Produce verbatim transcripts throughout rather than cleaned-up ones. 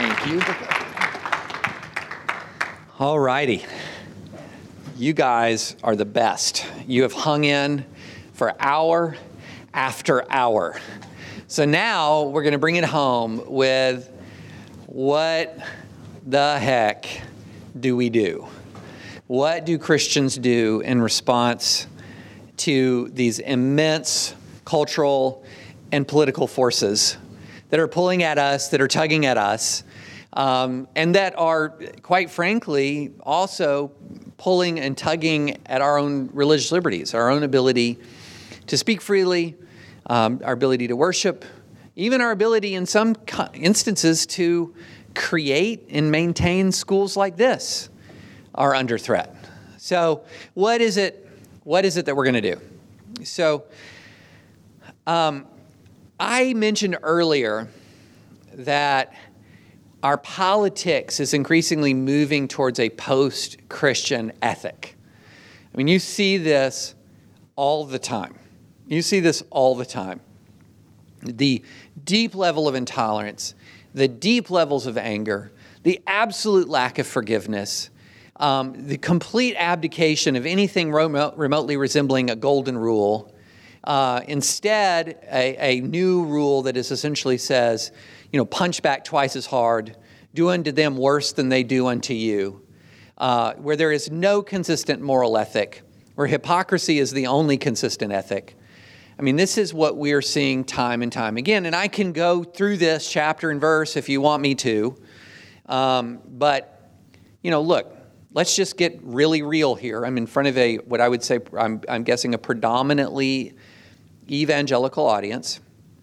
Thank you. All righty. You guys are the best. You have hung in for hour after hour. So now we're going to bring it home with what the heck do we do? What do Christians do in response to these immense cultural and political forces that are pulling at us, that are tugging at us, um, and that are, quite frankly, also pulling and tugging at our own religious liberties, our own ability to speak freely, um, our ability to worship, even our ability in some instances to create and maintain schools like this are under threat. So what is it, what is it that we're going to do? So um, I mentioned earlier that our politics is increasingly moving towards a post-Christian ethic. I mean, you see this all the time. You see this all the time. The deep level of intolerance, the deep levels of anger, the absolute lack of forgiveness, um, the complete abdication of anything remote, remotely resembling a golden rule. Uh, instead, a, a new rule that is essentially says, you know, punch back twice as hard, do unto them worse than they do unto you, uh, where there is no consistent moral ethic, where hypocrisy is the only consistent ethic. I mean, this is what we're seeing time and time again. And I can go through this chapter and verse if you want me to. Um, but, you know, look, let's just get really real here. I'm in front of a, what I would say, I'm, I'm guessing a predominantly evangelical audience.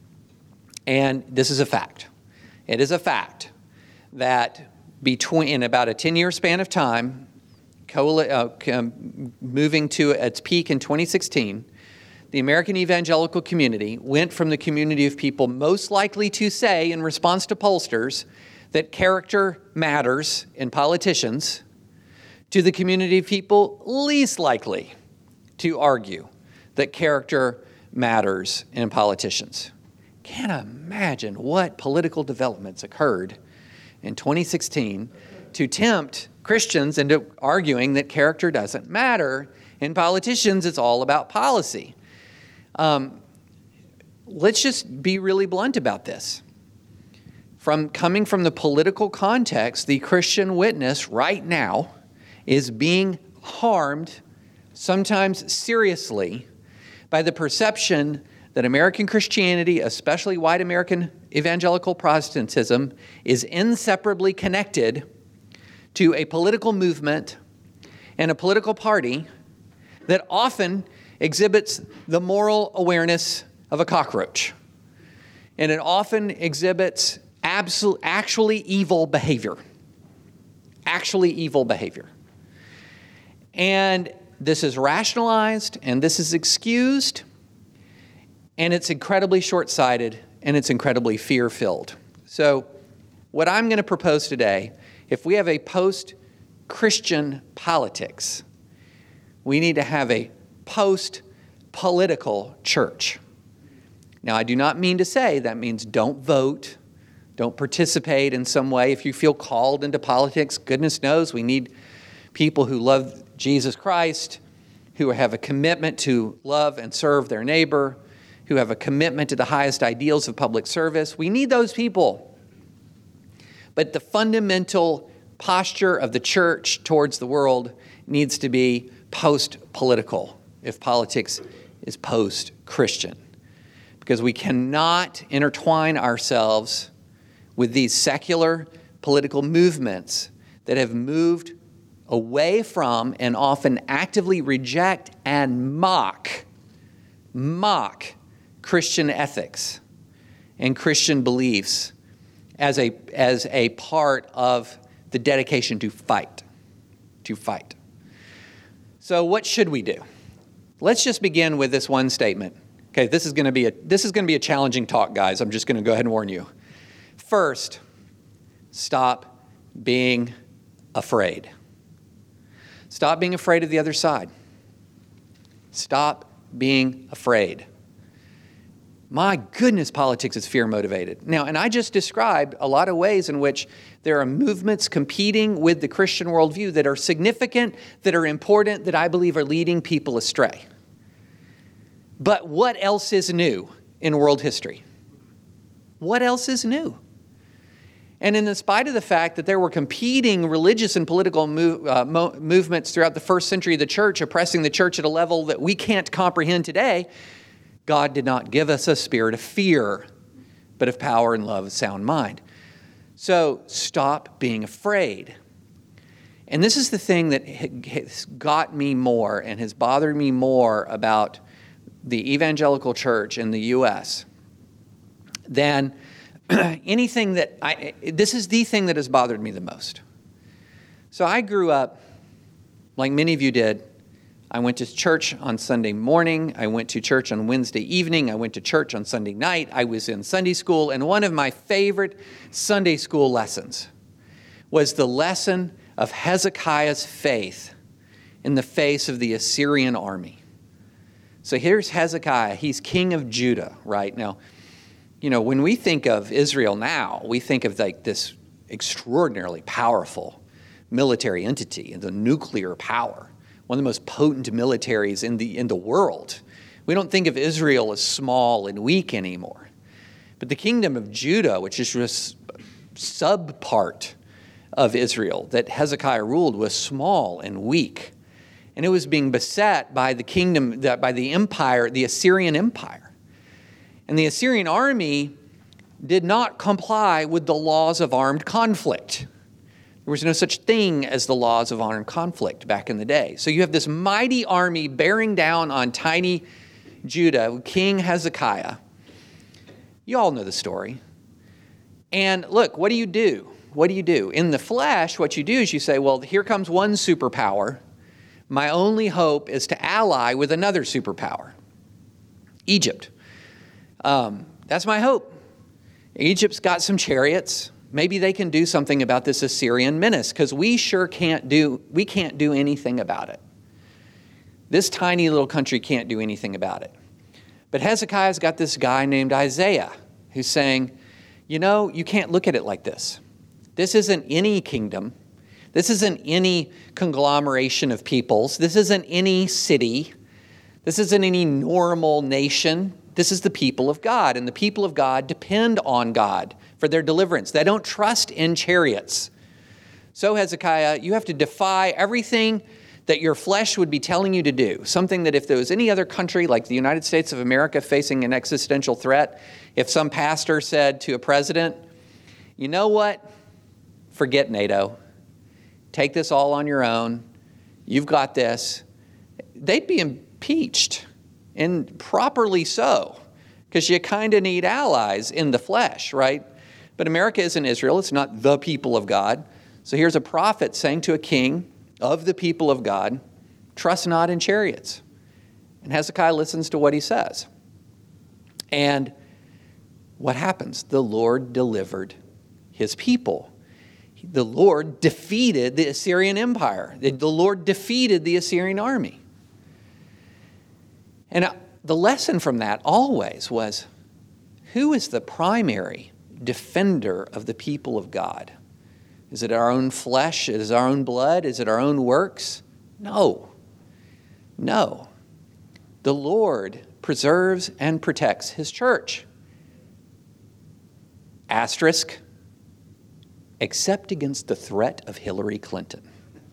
And this is a fact. It is a fact that between, in about a ten-year span of time, coali- uh, um, moving to its peak in twenty sixteen, the American evangelical community went from the community of people most likely to say, in response to pollsters, that character matters in politicians, to the community of people least likely to argue that character matters in politicians. Can't imagine what political developments occurred in twenty sixteen to tempt Christians into arguing that character doesn't matter. In politicians, it's all about policy. Um, let's just be really blunt about this. From coming from the political context, the Christian witness right now is being harmed, sometimes seriously, by the perception that American Christianity, especially white American evangelical Protestantism, is inseparably connected to a political movement and a political party that often exhibits the moral awareness of a cockroach. And it often exhibits absol- actually evil behavior. Actually evil behavior. And this is rationalized, and this is excused, and it's incredibly short-sighted, and it's incredibly fear-filled. So what I'm going to propose today, if we have a post-Christian politics, we need to have a post-political church. Now, I do not mean to say that means don't vote, don't participate in some way. If you feel called into politics, goodness knows we need people who love Jesus Christ, who have a commitment to love and serve their neighbor, who have a commitment to the highest ideals of public service. We need those people. But the fundamental posture of the church towards the world needs to be post-political, if politics is post-Christian. Because we cannot intertwine ourselves with these secular political movements that have moved away from and often actively reject and mock, mock Christian ethics and Christian beliefs as a, as a part of the dedication to fight, to fight. So what should we do? Let's just begin with this one statement. Okay, this is going to be a this is going to be a challenging talk, guys. I'm just going to go ahead and warn you. First, stop being afraid. Stop being afraid of the other side. Stop being afraid. My goodness, politics is fear motivated. Now, and I just described a lot of ways in which there are movements competing with the Christian worldview that are significant, that are important, that I believe are leading people astray. But what else is new in world history? What else is new? And in spite of the fact that there were competing religious and political move, uh, mo- movements throughout the first century of the church, oppressing the church at a level that we can't comprehend today, God did not give us a spirit of fear, but of power and love, a sound mind. So stop being afraid. And this is the thing that has got me more and has bothered me more about the evangelical church in the U S than anything that I, this is the thing that has bothered me the most. So I grew up, like many of you did. I went to church on Sunday morning. I went to church on Wednesday evening. I went to church on Sunday night. I was in Sunday school. And one of my favorite Sunday school lessons was the lesson of Hezekiah's faith in the face of the Assyrian army. So here's Hezekiah. He's king of Judah, right? Now, you know, when we think of Israel now, we think of like this extraordinarily powerful military entity, the nuclear power, one of the most potent militaries in the in the world. We don't think of Israel as small and weak anymore. But the kingdom of Judah, which is just sub-part of Israel that Hezekiah ruled, was small and weak. And it was being beset by the kingdom, by the empire, the Assyrian Empire. And the Assyrian army did not comply with the laws of armed conflict. There was no such thing as the laws of armed conflict back in the day. So you have this mighty army bearing down on tiny Judah, King Hezekiah. You all know the story. And look, what do you do? What do you do? In the flesh, what you do is you say, well, here comes one superpower. My only hope is to ally with another superpower, Egypt. Um, that's my hope. Egypt's got some chariots. Maybe they can do something about this Assyrian menace, because we sure can't do, we can't do anything about it. This tiny little country can't do anything about it. But Hezekiah's got this guy named Isaiah who's saying, you know, you can't look at it like this. This isn't any kingdom. This isn't any conglomeration of peoples. This isn't any city. This isn't any normal nation. This is the people of God, and the people of God depend on God for their deliverance. They don't trust in chariots. So Hezekiah, you have to defy everything that your flesh would be telling you to do. Something that if there was any other country like the United States of America facing an existential threat, if some pastor said to a president, you know what? Forget NATO. Take this all on your own. You've got this. They'd be impeached, and properly so, because you kind of need allies in the flesh, right? But America isn't Israel. It's not the people of God. So here's a prophet saying to a king of the people of God, trust not in chariots. And Hezekiah listens to what he says. And what happens? The Lord delivered his people. The Lord defeated the Assyrian Empire. The Lord defeated the Assyrian army. And the lesson from that always was, who is the primary defender of the people of God? Is it our own flesh? Is it our own blood? Is it our own works? No. No. The Lord preserves and protects his church. Asterisk. Except against the threat of Hillary Clinton.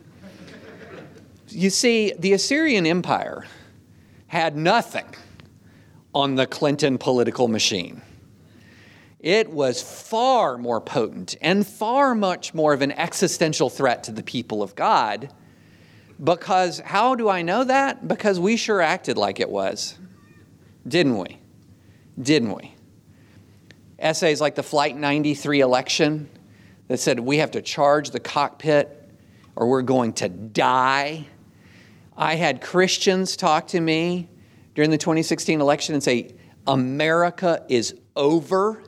You see, the Assyrian Empire had nothing on the Clinton political machine. It was far more potent and far much more of an existential threat to the people of God. Because, how do I know that? Because we sure acted like it was. Didn't we? Didn't we? Essays like the Flight ninety-three election that said we have to charge the cockpit or we're going to die. I had Christians talk to me during the twenty sixteen election and say, America is over,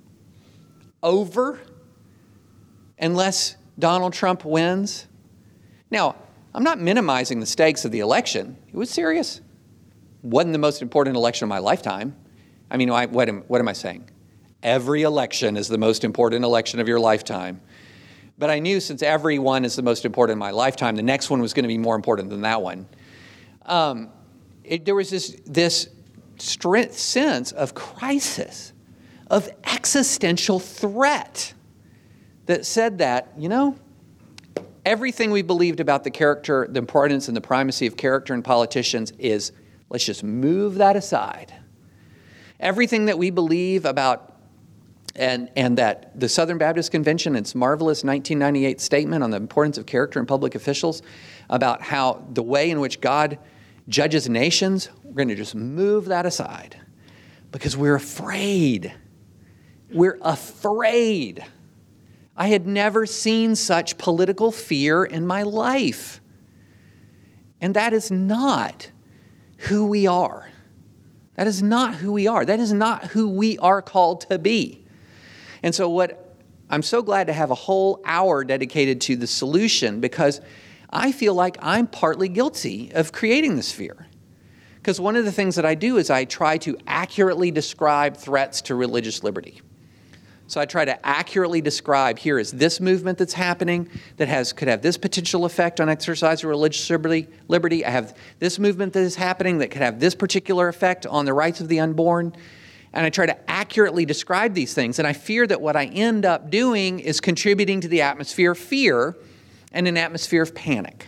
over, unless Donald Trump wins. Now, I'm not minimizing the stakes of the election. It was serious. Wasn't the most important election of my lifetime. I mean, I, what, am, what am I saying? Every election is the most important election of your lifetime. But I knew since every one is the most important in my lifetime, the next one was going to be more important than that one. Um, it, there was this, this strength, sense of crisis, of existential threat that said that, you know, everything we believed about the character, the importance and the primacy of character in politicians is, let's just move that aside. Everything that we believe about And, and that the Southern Baptist Convention, its marvelous nineteen ninety-eight statement on the importance of character in public officials, about how the way in which God judges nations, we're going to just move that aside because we're afraid. We're afraid. I had never seen such political fear in my life. And that is not who we are. That is not who we are. That is not who we are called to be. And so what I'm so glad to have a whole hour dedicated to the solution, because I feel like I'm partly guilty of creating this fear. Because one of the things that I do is I try to accurately describe threats to religious liberty. So I try to accurately describe, here is this movement that's happening that has could have this potential effect on exercise of religious liberty. liberty. I have this movement that is happening that could have this particular effect on the rights of the unborn. And I try to accurately describe these things. And I fear that what I end up doing is contributing to the atmosphere of fear and an atmosphere of panic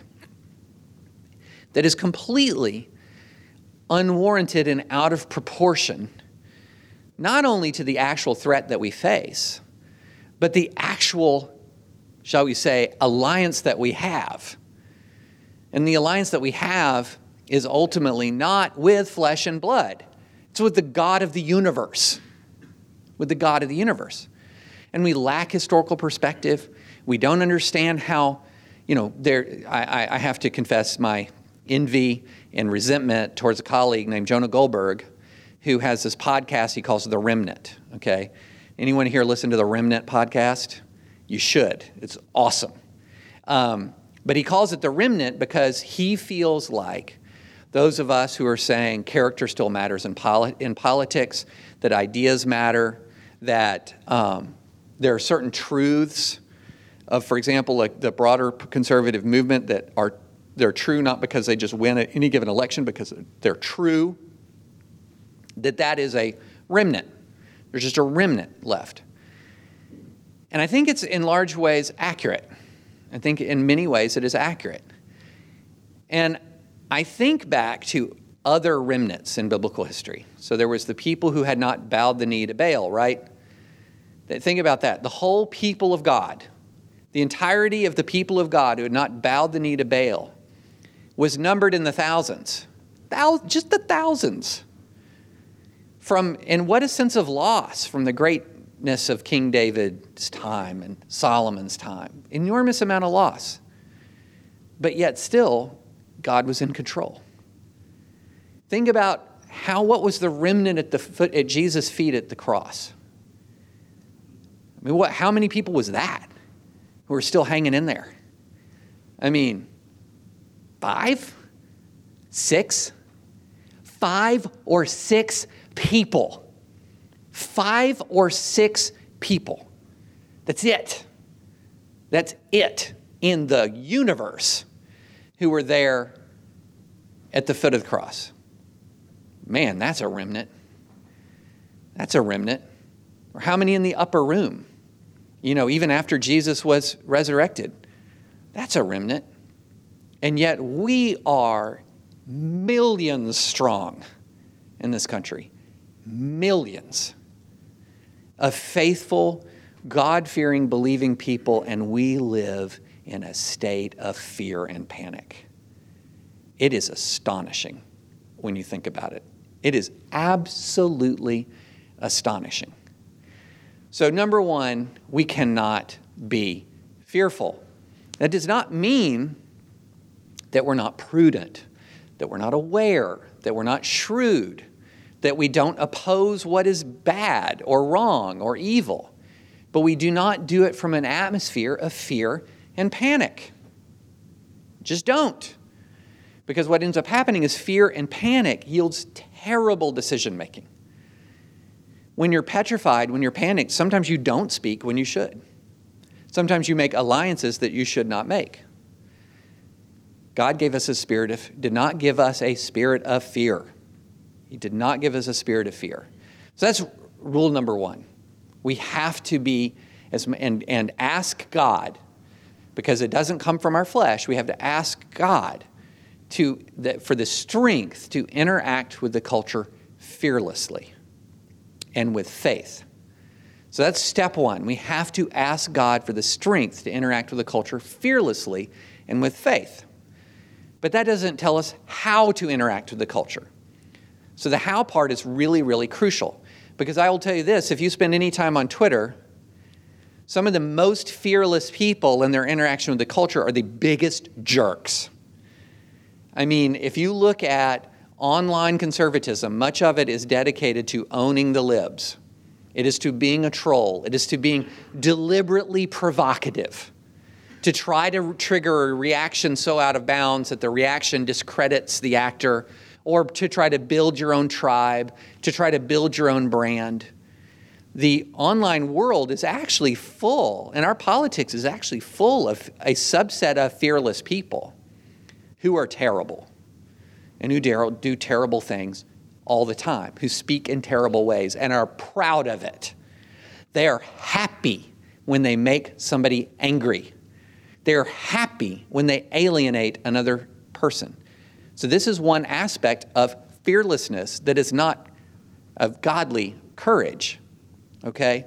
that is completely unwarranted and out of proportion, not only to the actual threat that we face, but the actual, shall we say, alliance that we have. And the alliance that we have is ultimately not with flesh and blood. It's with the God of the universe, with the God of the universe. And we lack historical perspective. We don't understand how, you know, there. I, I have to confess my envy and resentment towards a colleague named Jonah Goldberg, who has this podcast he calls The Remnant, okay? Anyone here listen to The Remnant podcast? You should. It's awesome. Um, but he calls it The Remnant because he feels like those of us who are saying character still matters in, poli- in politics, that ideas matter, that um, there are certain truths of, for example, like the broader conservative movement that are they're true not because they just win at any given election, because they're true, that that is a remnant. There's just a remnant left. And I think it's in large ways accurate. I think in many ways it is accurate. And I think back to other remnants in biblical history. So there was the people who had not bowed the knee to Baal, right? Think about that. The whole people of God, the entirety of the people of God who had not bowed the knee to Baal was numbered in the thousands. Thousands, just the thousands. From, and what a sense of loss from the greatness of King David's time and Solomon's time. Enormous amount of loss. But yet still, God was in control. Think about how, what was the remnant at the foot, at Jesus' feet at the cross? I mean, what, how many people was that who are still hanging in there? I mean, five? Six? Five or six people. Five or six people. That's it. That's it in the universe who were there at the foot of the cross. Man, that's a remnant. That's a remnant. Or how many in the upper room? You know, even after Jesus was resurrected. That's a remnant. And yet we are millions strong in this country. Millions of faithful, God-fearing, believing people, and we live in a state of fear and panic. It is astonishing when you think about it. It is absolutely astonishing. So number one, we cannot be fearful. That does not mean that we're not prudent, that we're not aware, that we're not shrewd, that we don't oppose what is bad or wrong or evil. But we do not do it from an atmosphere of fear and panic. Just don't. Because what ends up happening is fear and panic yields terrible decision making. When you're petrified, when you're panicked, sometimes you don't speak when you should. Sometimes you make alliances that you should not make. God gave us a spirit of, did not give us a spirit of fear. He did not give us a spirit of fear. So that's rule number one. We have to be, as and, and ask God, because it doesn't come from our flesh, we have to ask God to that for the strength to interact with the culture fearlessly and with faith. So that's step one. We have to ask God for the strength to interact with the culture fearlessly and with faith. But that doesn't tell us how to interact with the culture. So the how part is really, really crucial. Because I will tell you this, if you spend any time on Twitter, some of the most fearless people in their interaction with the culture are the biggest jerks. I mean, if you look at online conservatism, much of it is dedicated to owning the libs. It is to being a troll. It is to being deliberately provocative, to try to trigger a reaction so out of bounds that the reaction discredits the actor, or to try to build your own tribe, to try to build your own brand. The online world is actually full, and our politics is actually full of a subset of fearless people who are terrible and who do terrible things all the time, who speak in terrible ways and are proud of it. They are happy when they make somebody angry. They're happy when they alienate another person. So this is one aspect of fearlessness that is not of godly courage, okay?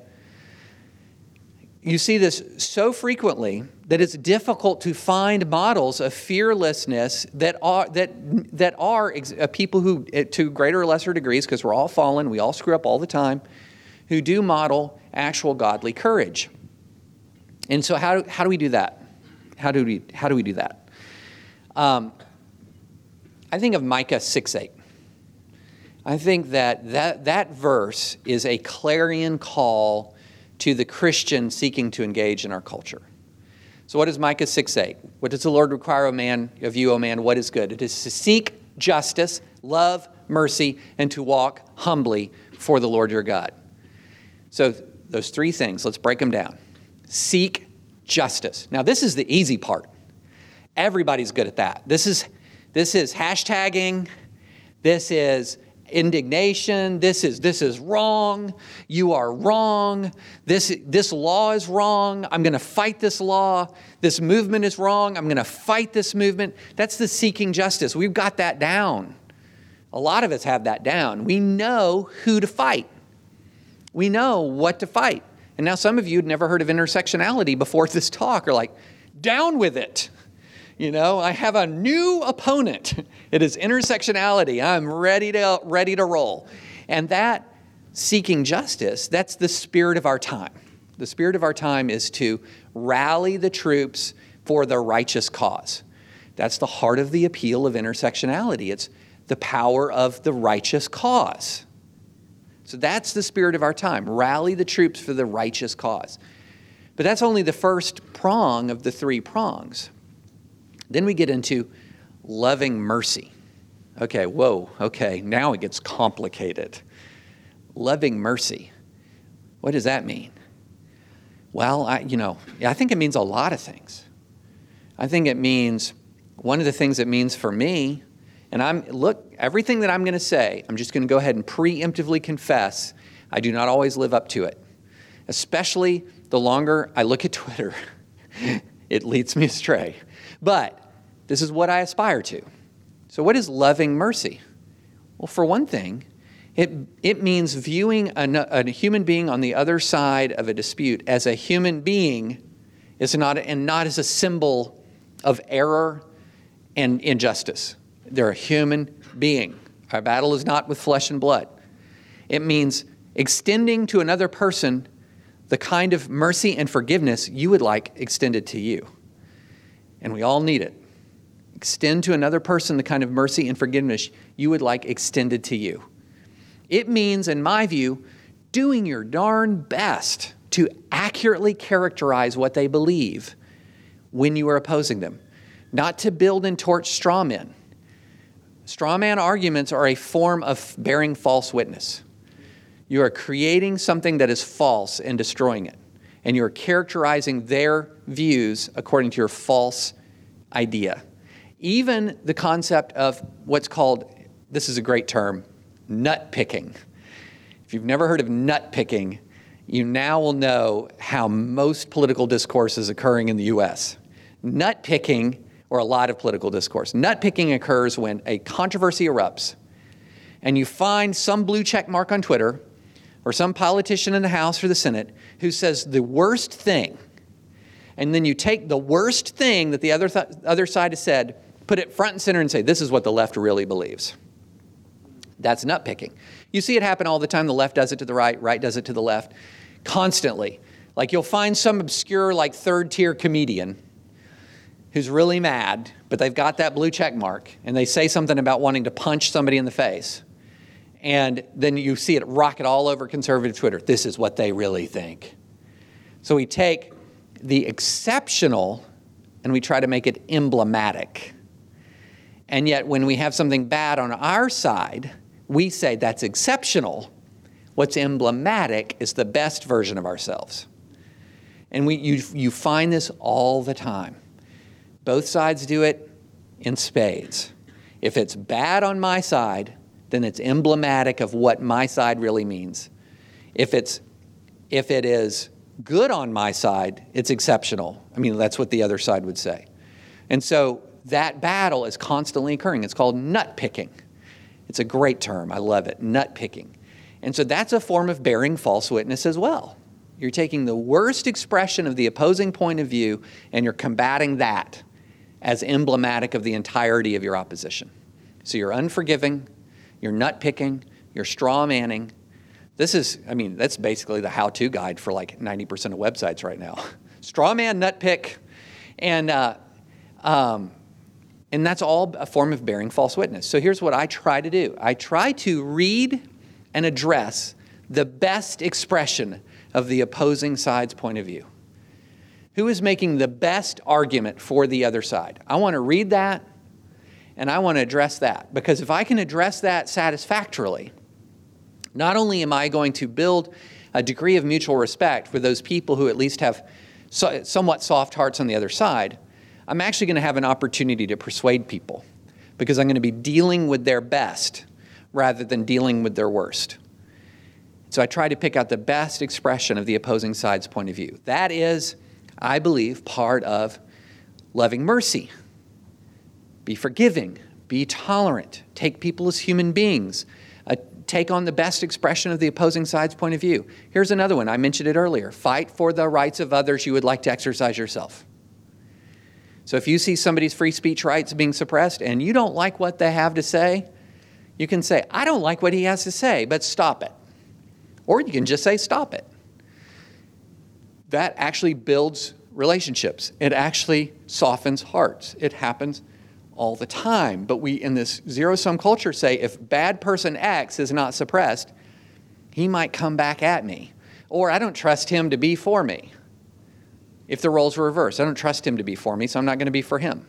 You see this so frequently that it's difficult to find models of fearlessness that are that that are ex- uh, people who, to greater or lesser degrees, because we're all fallen, we all screw up all the time, who do model actual godly courage. And so how how do we do that? How do we how do we do that? Um, I think of Micah six eight. I think that, that that verse is a clarion call to the Christian seeking to engage in our culture. So what is Micah six eight? What does the Lord require of man, of you, O man? What is good? It is to seek justice, love mercy, and to walk humbly before the Lord your God. So those three things, let's break them down. Seek justice. Now this is the easy part. Everybody's good at that. This is this is hashtagging. This is indignation. This is this is wrong. You are wrong. This this law is wrong. I'm going to fight this law. This movement is wrong. I'm going to fight this movement. That's the seeking justice. We've got that down. A lot of us have that down. We know who to fight. We know what to fight. And now some of you had never heard of intersectionality before this talk are like, down with it. You know, I have a new opponent. It is intersectionality. I'm ready to ready to roll. And that seeking justice, that's the spirit of our time. The spirit of our time is to rally the troops for the righteous cause. That's the heart of the appeal of intersectionality. It's the power of the righteous cause. So that's the spirit of our time. Rally the troops for the righteous cause. But that's only the first prong of the three prongs. Then we get into loving mercy. Okay, whoa, okay, now it gets complicated. Loving mercy. What does that mean? Well, I, you know, I think it means a lot of things. I think it means, one of the things it means for me, and I'm, look, everything that I'm going to say, I'm just going to go ahead and preemptively confess, I do not always live up to it. Especially the longer I look at Twitter, it leads me astray. But this is what I aspire to. So what is loving mercy? Well, for one thing, it it means viewing a, a human being on the other side of a dispute as a human being is not, and not as a symbol of error and injustice. They're a human being. Our battle is not with flesh and blood. It means extending to another person the kind of mercy and forgiveness you would like extended to you. And we all need it. Extend to another person the kind of mercy and forgiveness you would like extended to you. It means, in my view, doing your darn best to accurately characterize what they believe when you are opposing them, not to build and torch straw men. Straw man arguments are a form of bearing false witness. You are creating something that is false and destroying it. And you're characterizing their views according to your false idea. Even the concept of what's called, this is a great term, nut picking. If you've never heard of nut picking, you now will know how most political discourse is occurring in the U S. Nut picking, or a lot of political discourse, nut picking occurs when a controversy erupts and you find some blue check mark on Twitter or some politician in the House or the Senate who says the worst thing, and then you take the worst thing that the other th- other side has said, put it front and center and say, this is what the left really believes. That's nut picking. You see it happen all the time. The left does it to the right, right does it to the left, constantly. Like you'll find some obscure, like third tier comedian who's really mad, but they've got that blue check mark, and they say something about wanting to punch somebody in the face. And then you see it rocket all over conservative Twitter. This is what they really think. So we take the exceptional and we try to make it emblematic. And yet when we have something bad on our side, we say that's exceptional. What's emblematic is the best version of ourselves. And we you, you find this all the time. Both sides do it in spades. If it's bad on my side, then it's emblematic of what my side really means. If it's if it is good on my side, it's exceptional. I mean, that's what the other side would say. And so that battle is constantly occurring. It's called nut picking. It's a great term. I love it, nut picking. And so that's a form of bearing false witness as well. You're taking the worst expression of the opposing point of view and you're combating that as emblematic of the entirety of your opposition. So you're unforgiving, you're nut picking, you're straw manning. This is, I mean, that's basically the how-to guide for like ninety percent of websites right now. Straw man, nut pick, and uh, um, and that's all a form of bearing false witness. So here's what I try to do. I try to read and address the best expression of the opposing side's point of view. Who is making the best argument for the other side? I want to read that, and I want to address that. Because if I can address that satisfactorily, not only am I going to build a degree of mutual respect for those people who at least have so, somewhat soft hearts on the other side, I'm actually going to have an opportunity to persuade people because I'm going to be dealing with their best rather than dealing with their worst. So I try to pick out the best expression of the opposing side's point of view. That is, I believe, part of loving mercy. Be forgiving, be tolerant, take people as human beings, uh, take on the best expression of the opposing side's point of view. Here's another one. I mentioned it earlier. Fight for the rights of others you would like to exercise yourself. So if you see somebody's free speech rights being suppressed and you don't like what they have to say, you can say, I don't like what he has to say, but stop it. Or you can just say, stop it. That actually builds relationships. It actually softens hearts. It happens all the time. But we, in this zero-sum culture, say if bad person X is not suppressed, he might come back at me. Or I don't trust him to be for me. If the roles were reversed, I don't trust him to be for me, so I'm not going to be for him.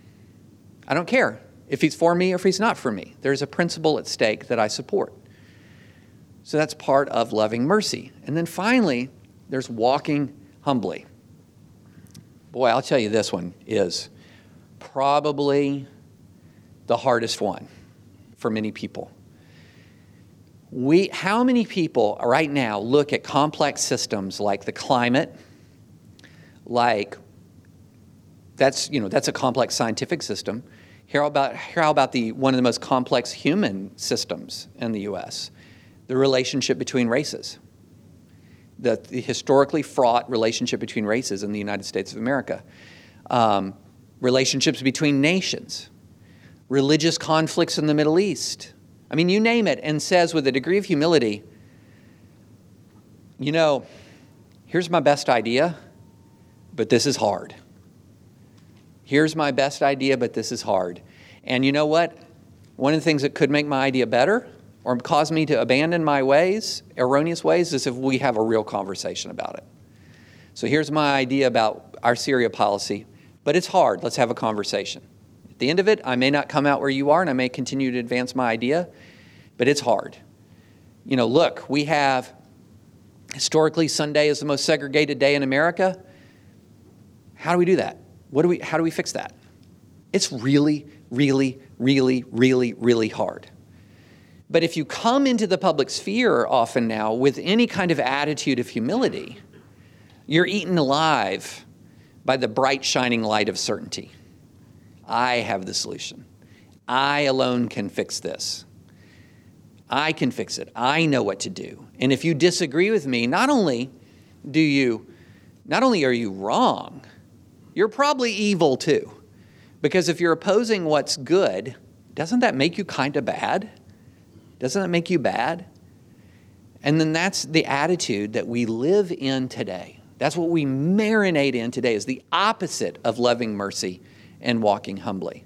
I don't care if he's for me or if he's not for me. There's a principle at stake that I support. So that's part of loving mercy. And then finally, there's walking humbly. Boy, I'll tell you, this one is probably the hardest one for many people. We, how many people right now look at complex systems like the climate, like that's, you know, that's a complex scientific system. Hear about, hear about the, one of the most complex human systems in the U S, the relationship between races. The, the historically fraught relationship between races in the United States of America. Um, relationships between nations. Religious conflicts in the Middle East. I mean, you name it, and says with a degree of humility, you know, here's my best idea, but this is hard. Here's my best idea, but this is hard. And you know what? One of the things that could make my idea better or cause me to abandon my ways, erroneous ways, is if we have a real conversation about it. So here's my idea about our Syria policy, but it's hard. Let's have a conversation. At the end of it, I may not come out where you are, and I may continue to advance my idea, but it's hard. you know, look, we have, historically, Sunday is the most segregated day in America. How do we do that? What do we, how do we fix that? It's really, really, really, really, really hard. But if you come into the public sphere often now with any kind of attitude of humility, you're eaten alive by the bright, shining light of certainty. I have the solution. I alone can fix this. I can fix it. I know what to do. And if you disagree with me, not only do you, not only are you wrong, you're probably evil too. Because if you're opposing what's good, doesn't that make you kind of bad? Doesn't that make you bad? And then that's the attitude that we live in today. That's what we marinate in today, is the opposite of loving mercy and walking humbly.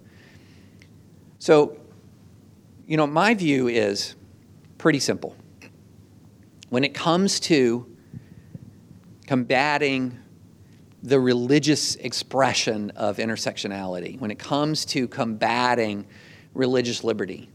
So, you know, my view is pretty simple. When it comes to combating the religious expression of intersectionality, when it comes to combating religious liberty,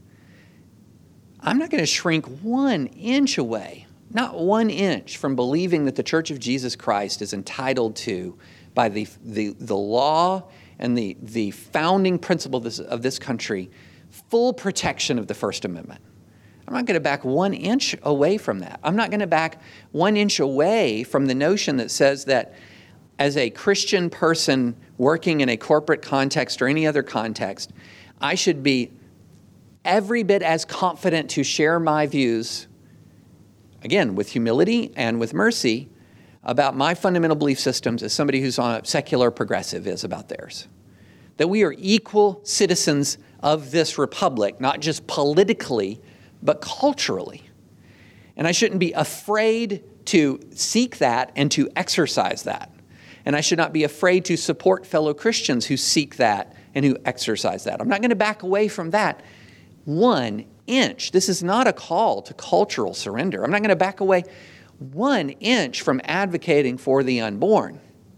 I'm not going to shrink one inch away, not one inch, from believing that the Church of Jesus Christ is entitled to, by the the, the law and the, the founding principle of this, of this country, full protection of the First Amendment. I'm not going to back one inch away from that. I'm not going to back one inch away from the notion that says that as a Christian person working in a corporate context or any other context, I should be every bit as confident to share my views, again, with humility and with mercy, about my fundamental belief systems as somebody who's on a secular progressive is about theirs. That we are equal citizens of this republic, not just politically, but culturally. And I shouldn't be afraid to seek that and to exercise that. And I should not be afraid to support fellow Christians who seek that and who exercise that. I'm not going to back away from that one inch. This is not a call to cultural surrender. I'm not going to back away one inch from advocating for the unborn.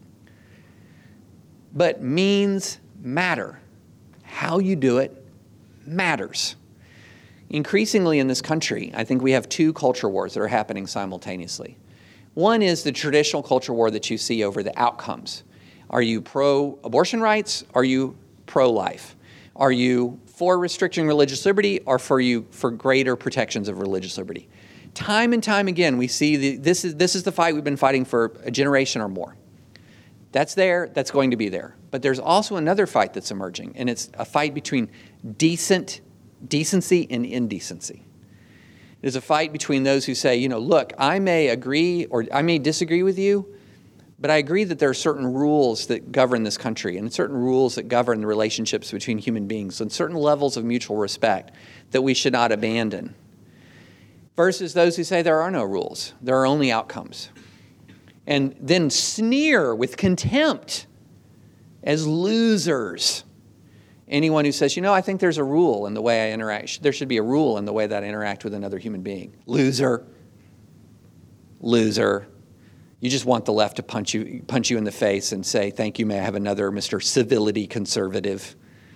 But means matter. How you do it matters. Increasingly in this country, I think we have two culture wars that are happening simultaneously. One is the traditional culture war that you see over the outcomes. Are you pro-abortion rights? Are you pro-life? Are you for restricting religious liberty, or for you for greater protections of religious liberty? Time and time again, we see the, this is this is the fight we've been fighting for a generation or more. That's there, that's going to be there. But there's also another fight that's emerging, and it's a fight between decent, decency and indecency. It is a fight between those who say, you know, look, I may agree or I may disagree with you, but I agree that there are certain rules that govern this country and certain rules that govern the relationships between human beings and certain levels of mutual respect that we should not abandon. Versus those who say there are no rules, there are only outcomes. And then sneer with contempt as losers anyone who says, you know, I think there's a rule in the way I interact. There should be a rule in the way that I interact with another human being. Loser. Loser. You just want the left to punch you, punch you in the face and say, thank you, may I have another Mister Civility Conservative.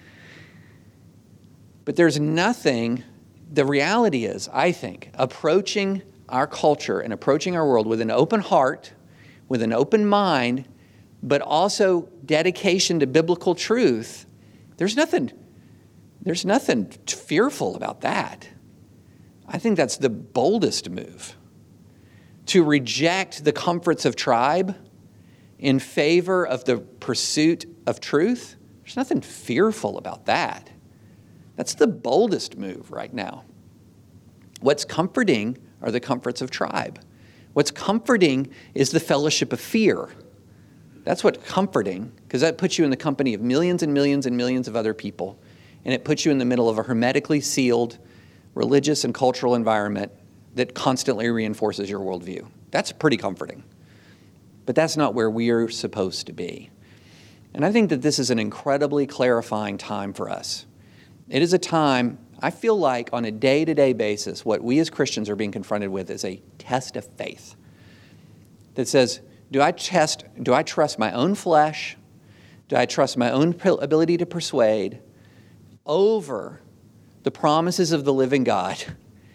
But there's nothing, the reality is, I think, approaching our culture and approaching our world with an open heart, with an open mind, but also dedication to biblical truth, there's nothing, there's nothing fearful about that. I think that's the boldest move. To reject the comforts of tribe in favor of the pursuit of truth, there's nothing fearful about that. That's the boldest move right now. What's comforting are the comforts of tribe. What's comforting is the fellowship of fear. That's what's comforting, because that puts you in the company of millions and millions and millions of other people, and it puts you in the middle of a hermetically sealed religious and cultural environment that constantly reinforces your worldview. That's pretty comforting. But that's not where we are supposed to be. And I think that this is an incredibly clarifying time for us. It is a time, I feel like on a day-to-day basis, what we as Christians are being confronted with is a test of faith that says, do I test, do I trust my own flesh? Do I trust my own ability to persuade over the promises of the living God,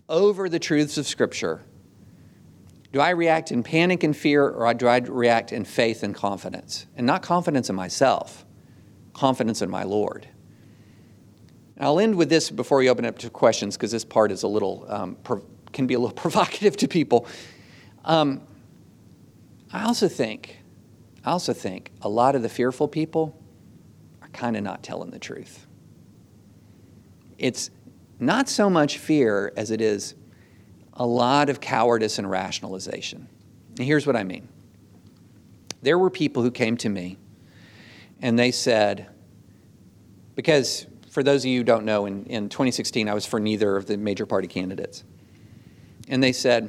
over the truths of Scripture, do I react in panic and fear, or do I react in faith and confidence? And not confidence in myself, confidence in my Lord. And I'll end with this before we open up to questions, because this part is a little, um, prov- can be a little provocative to people. Um, I also think, I also think a lot of the fearful people are kind of not telling the truth. It's not so much fear as it is a lot of cowardice and rationalization. And here's what I mean. There were people who came to me and they said, because for those of you who don't know, in, in twenty sixteen, I was for neither of the major party candidates. And they said,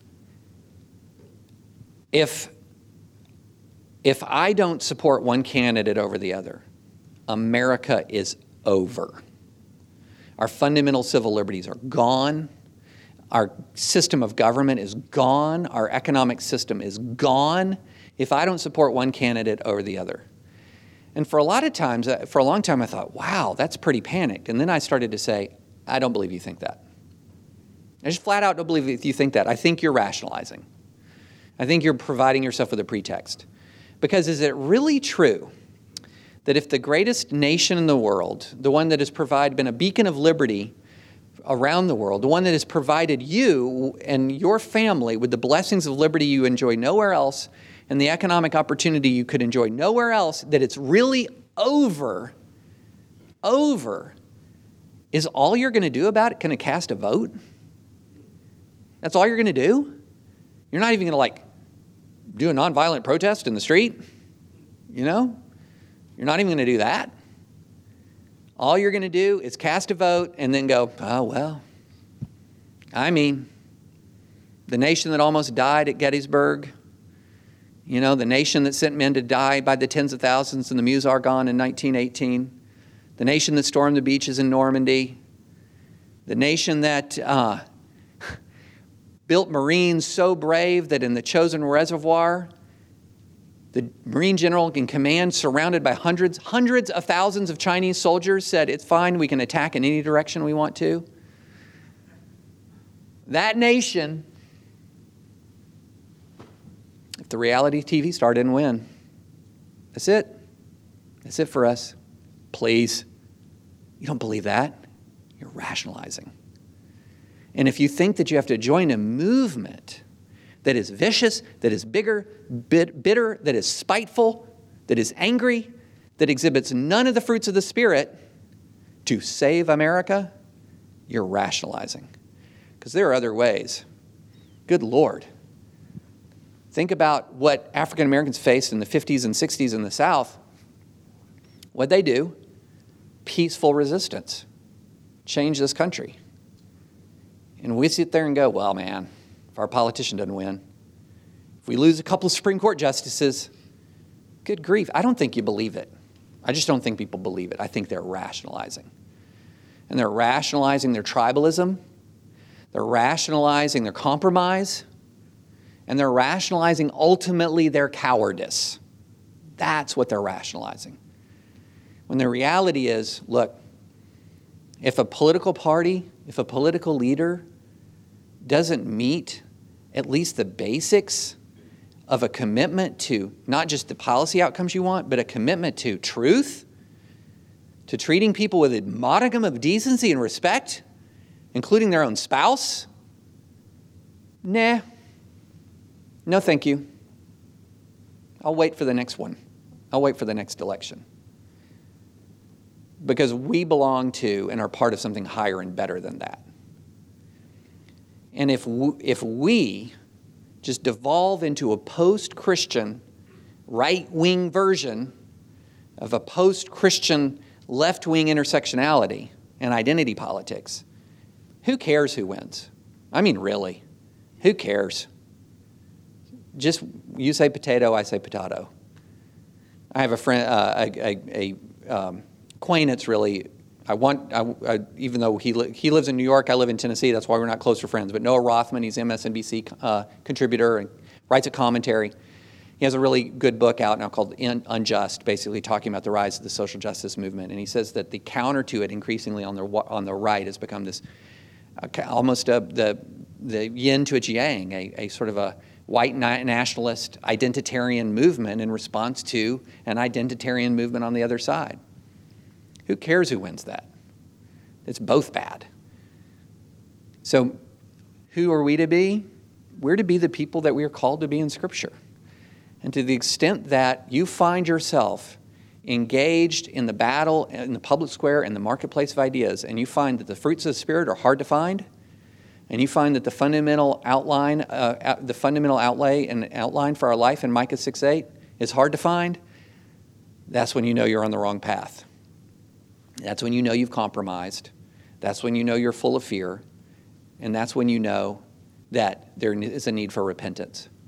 if, if I don't support one candidate over the other, America is over. Our fundamental civil liberties are gone. Our system of government is gone. Our economic system is gone if I don't support one candidate over the other. And for a lot of times, for a long time, I thought, wow, that's pretty panicked. And then I started to say, I don't believe you think that. I just flat out don't believe you think that. I think you're rationalizing. I think you're providing yourself with a pretext. Because is it really true that if the greatest nation in the world, the one that has provided, been a beacon of liberty around the world, the one that has provided you and your family with the blessings of liberty you enjoy nowhere else, and the economic opportunity you could enjoy nowhere else, that it's really over, over, is all you're going to do about it going to cast a vote? That's all you're going to do? You're not even going to like do a nonviolent protest in the street? You know? You're not even going to do that. All you're going to do is cast a vote and then go, oh, well, I mean, the nation that almost died at Gettysburg, you know, the nation that sent men to die by the tens of thousands in the Meuse Argonne in nineteen eighteen, the nation that stormed the beaches in Normandy, the nation that uh, built Marines so brave that in the Chosin Reservoir, the Marine general in command, surrounded by hundreds, hundreds of thousands of Chinese soldiers, said, it's fine, we can attack in any direction we want to. That nation, if the reality T V star didn't win, that's it. That's it for us. Please. You don't believe that? You're rationalizing. And if you think that you have to join a movement that is vicious, that is bigger, bit, bitter, that is spiteful, that is angry, that exhibits none of the fruits of the Spirit to save America, you're rationalizing. Because there are other ways. Good Lord. Think about what African Americans faced in the fifties and sixties in the South. What'd they do? Peaceful resistance. Change this country. And we sit there and go, well, man, if our politician doesn't win, if we lose a couple of Supreme Court justices, good grief. I don't think you believe it. I just don't think people believe it. I think they're rationalizing. And they're rationalizing their tribalism. They're rationalizing their compromise. And they're rationalizing ultimately their cowardice. That's what they're rationalizing. When the reality is, look, if a political party, if a political leader doesn't meet at least the basics of a commitment to not just the policy outcomes you want, but a commitment to truth, to treating people with a modicum of decency and respect, including their own spouse, nah, no thank you. I'll wait for the next one. I'll wait for the next election. Because we belong to and are part of something higher and better than that. And if we, if we just devolve into a post-Christian, right-wing version of a post-Christian, left-wing intersectionality and identity politics, who cares who wins? I mean, really, who cares? Just, you say potato, I say potato. I have a friend, uh, a, a, a um, acquaintance really, I want, I, I, even though he li- he lives in New York, I live in Tennessee, that's why we're not closer friends, but Noah Rothman, he's M S N B C uh, contributor and writes a commentary. He has a really good book out now called In- Unjust, basically talking about the rise of the social justice movement. And he says that the counter to it increasingly on the on the right has become this a, almost a, the, the yin to its yang, a, a sort of a white nationalist identitarian movement in response to an identitarian movement on the other side. Who cares who wins that? It's both bad. So who are we to be? We're to be the people that we are called to be in Scripture. And to the extent that you find yourself engaged in the battle, in the public square, in the marketplace of ideas, and you find that the fruits of the Spirit are hard to find, and you find that the fundamental outline, uh, the fundamental outlay and outline for our life in Micah six eight is hard to find, that's when you know you're on the wrong path. That's when you know you've compromised. That's when you know you're full of fear. And that's when you know that there is a need for repentance.